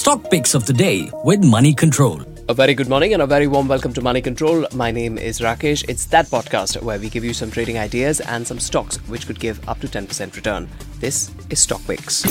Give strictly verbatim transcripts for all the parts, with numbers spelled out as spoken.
stock picks of the day with Money Control. A very good morning and a very warm welcome to Money Control. My name is Rakesh. It's that podcast where we give you some trading ideas and some stocks which could give up to ten percent return. This is Stock Picks.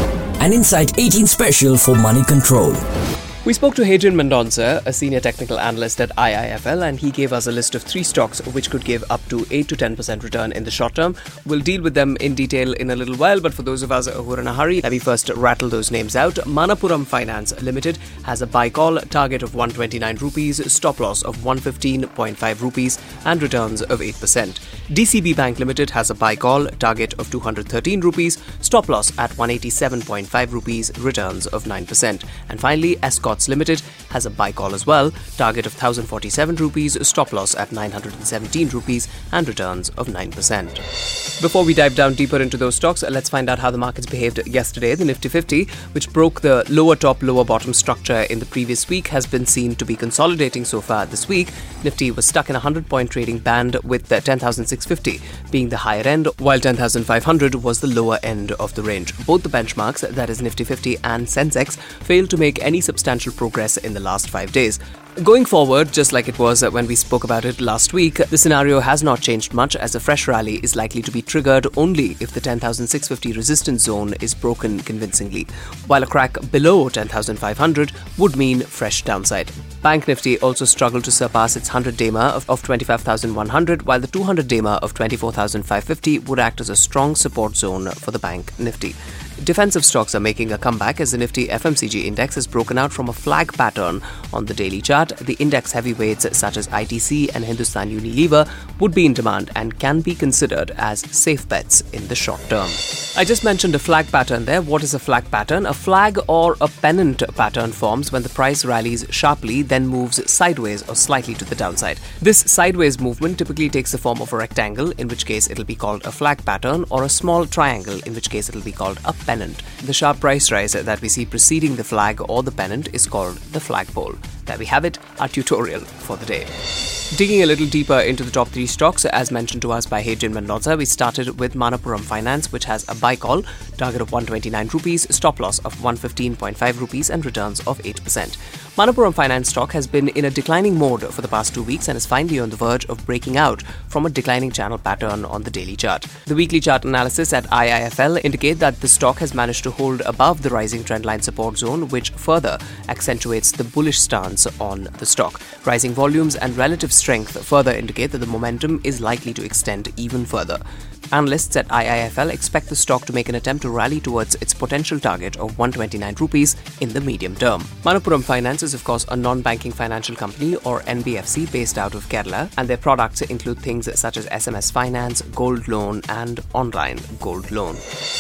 An Insight eighteen special for Money Control. We spoke to Hadrian Mendonça, a senior technical analyst at I I F L, and he gave us a list of three stocks which could give up to eight to ten percent return in the short term. We'll deal with them in detail in a little while, but for those of us who are in a hurry, let me first rattle those names out. Manappuram Finance Limited has a buy call target of one hundred twenty-nine rupees, stop loss of one hundred fifteen point five rupees, and returns of eight percent. D C B Bank Limited has a buy call target of two hundred thirteen rupees, stop loss at one hundred eighty-seven point five rupees, returns of nine percent. And finally, Escorts Limited has a buy call as well, target of one thousand forty-seven rupees, stop loss at nine hundred seventeen rupees, and returns of nine percent. Before we dive down deeper into those stocks, let's find out how the markets behaved yesterday. The Nifty fifty, which broke the lower top, lower bottom structure in the previous week, has been seen to be consolidating so far this week. Nifty was stuck in a one hundred point trading band, with the ten thousand six hundred fifty being the higher end, while ten thousand five hundred was the lower end of the range. Both the benchmarks, that is Nifty fifty and Sensex, failed to make any substantial progress in the last five days. Going forward, just like it was when we spoke about it last week, the scenario has not changed much, as a fresh rally is likely to be triggered only if the ten thousand six hundred fifty resistance zone is broken convincingly, while a crack below ten thousand five hundred would mean fresh downside. Bank Nifty also struggled to surpass its one hundred-day ma of, of twenty-five thousand one hundred, while the two hundred-day ma of twenty-four thousand five hundred fifty would act as a strong support zone for the Bank Nifty. Defensive stocks are making a comeback as the Nifty F M C G index has broken out from a flag pattern on the daily chart. The index heavyweights such as I T C and Hindustan Unilever would be in demand and can be considered as safe bets in the short term. I just mentioned a flag pattern there. What is a flag pattern? A flag or a pennant pattern forms when the price rallies sharply, then moves sideways or slightly to the downside. This sideways movement typically takes the form of a rectangle, in which case it'll be called a flag pattern, or a small triangle, in which case it'll be called a pennant. The sharp price rise that we see preceding the flag or the pennant is called the flagpole. There we have it, our tutorial for the day. Digging a little deeper into the top three stocks, as mentioned to us by Hadrian Mendonça, we started with Manappuram Finance, which has a buy call, target of one hundred twenty-nine rupees, stop loss of one hundred fifteen point five rupees, and returns of eight percent. Manappuram Finance stock has been in a declining mode for the past two weeks and is finally on the verge of breaking out from a declining channel pattern on the daily chart. The weekly chart analysis at I I F L indicate that the stock has managed to hold above the rising trendline support zone, which further accentuates the bullish stance on the stock. Rising volumes and relative strength further indicate that the momentum is likely to extend even further. Analysts at I I F L expect the stock to make an attempt to rally towards its potential target of one hundred twenty-nine rupees in the medium term. Manappuram Finance is of course a non-banking financial company, or N B F C, based out of Kerala, and their products include things such as S M S Finance, Gold Loan, and Online Gold Loan.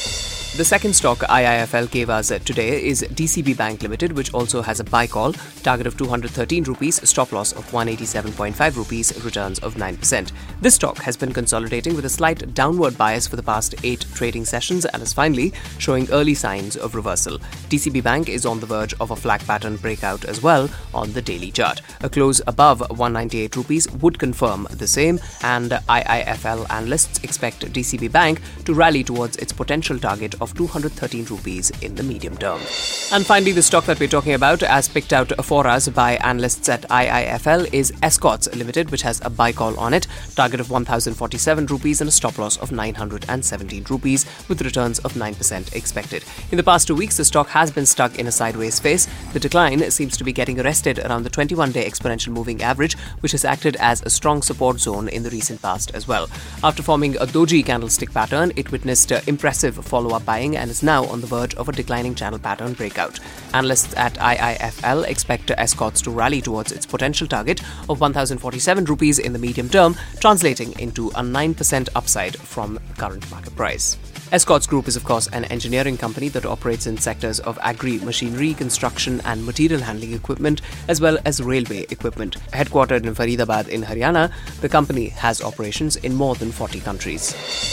The second stock I I F L gave us today is D C B Bank Limited, which also has a buy call, target of two hundred thirteen rupees, stop loss of one hundred eighty-seven point five rupees, returns of nine percent. This stock has been consolidating with a slight downward bias for the past eight trading sessions and is finally showing early signs of reversal. D C B Bank is on the verge of a flag pattern breakout as well on the daily chart. A close above one hundred ninety-eight rupees would confirm the same, and I I F L analysts expect D C B Bank to rally towards its potential target of two hundred thirteen rupees in the medium term. And finally, the stock that we're talking about, as picked out for us by analysts at I I F L, is Escorts Limited, which has a buy call on it, target of one thousand forty-seven rupees and a stop loss of nine hundred seventeen rupees, with returns of nine percent expected. In the past two weeks, the stock has been stuck in a sideways phase. The decline seems to be getting arrested around the twenty-one-day exponential moving average, which has acted as a strong support zone in the recent past as well. After forming a doji candlestick pattern, it witnessed uh, impressive follow-up buying and is now on the verge of a declining channel pattern breakout. Analysts at I I F L expect Escorts to rally towards its potential target of one thousand forty-seven rupees in the medium term, translating into a nine percent upside from current market price. Escorts Group is of course an engineering company that operates in sectors of agri-machinery, construction and material handling equipment, as well as railway equipment. Headquartered in Faridabad in Haryana, the company has operations in more than forty countries.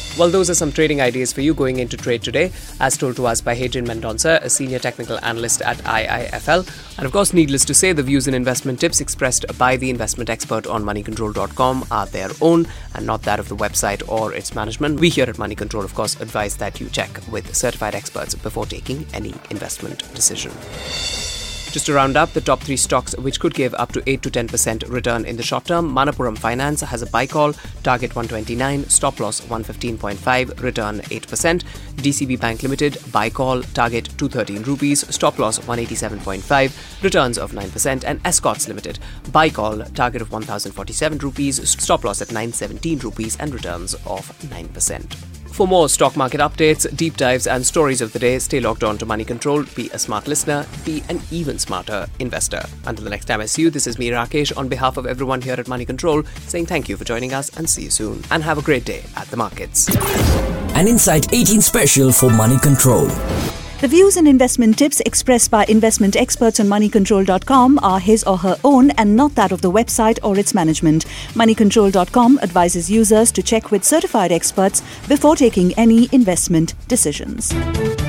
Well, those are some trading ideas for you going into trade today, as told to us by Hadrian Mendonca, a senior technical analyst at I I F L. And of course, needless to say, the views and investment tips expressed by the investment expert on money control dot com are their own and not that of the website or its management. We here at Money Control, of course, advise that you check with certified experts before taking any investment decision. Just to round up, the top three stocks which could give up to eight to ten percent return in the short term. Manappuram Finance has a buy call, target one twenty-nine, stop loss one fifteen point five, return eight percent. D C B Bank Limited, buy call, target two thirteen rupees, stop loss one eighty-seven point five, returns of nine percent. And Escorts Limited, buy call, target of one thousand forty-seven rupees, stop loss at nine seventeen rupees and returns of nine percent. For more stock market updates, deep dives and stories of the day, stay logged on to Money Control. Be a smart listener, be an even smarter investor. Until the next time I see you, this is me, Rakesh, on behalf of everyone here at Money Control, saying thank you for joining us and see you soon. And have a great day at the markets. An Insight eighteen special for Money Control. The views and investment tips expressed by investment experts on money control dot com are his or her own and not that of the website or its management. money control dot com advises users to check with certified experts before taking any investment decisions.